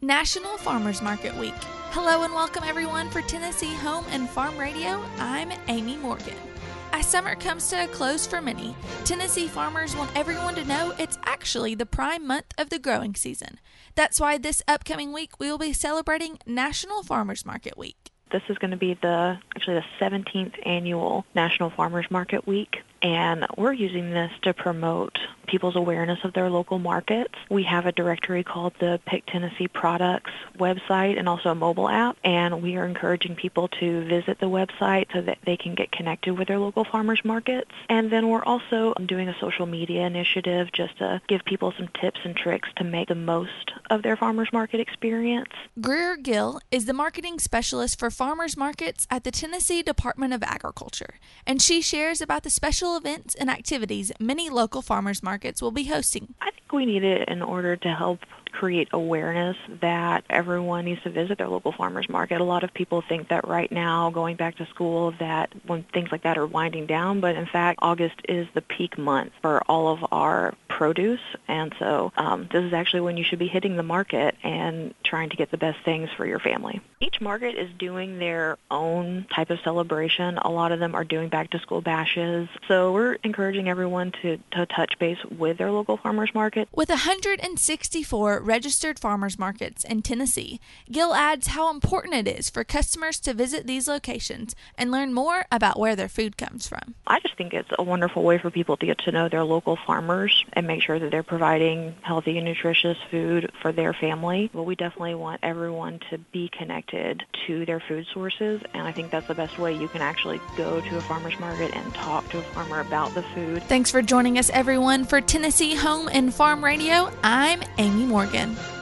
National Farmers Market Week. Hello and welcome everyone for Tennessee Home and Farm Radio. I'm Amy Morgan. As summer comes to a close for many, Tennessee farmers want everyone to know it's actually the prime month of the growing season. That's why this upcoming week we will be celebrating National Farmers Market Week. This is going to be the 17th annual National Farmers Market Week, and we're using this to promote people's awareness of their local markets. We have a directory called the Pick Tennessee Products website and also a mobile app, and we are encouraging people to visit the website so that they can get connected with their local farmers markets. And then we're also doing a social media initiative just to give people some tips and tricks to make the most of their farmers market experience. Greer Gill is the marketing specialist for farmers markets at the Tennessee Department of Agriculture, and she shares about the special events and activities many local farmers markets will be hosting. I think we need it in order to help create awareness that everyone needs to visit their local farmers market. A lot of people think that right now, going back to school, that when things like that are winding down, but in fact, August is the peak month for all of our produce, and so this is actually when you should be hitting the market and trying to get the best things for your family. Each market is doing their own type of celebration. A lot of them are doing back-to-school bashes, so we're encouraging everyone to touch base with their local farmers market. With 164 registered farmers markets in Tennessee, Gill adds how important it is for customers to visit these locations and learn more about where their food comes from. I just think it's a wonderful way for people to get to know their local farmers and make sure that they're providing healthy and nutritious food for their family. But we definitely want everyone to be connected to their food sources, and I think that's the best way you can actually go to a farmer's market and talk to a farmer about the food. Thanks for joining us, everyone, for Tennessee Home and Farm Radio. I'm Amy Morgan.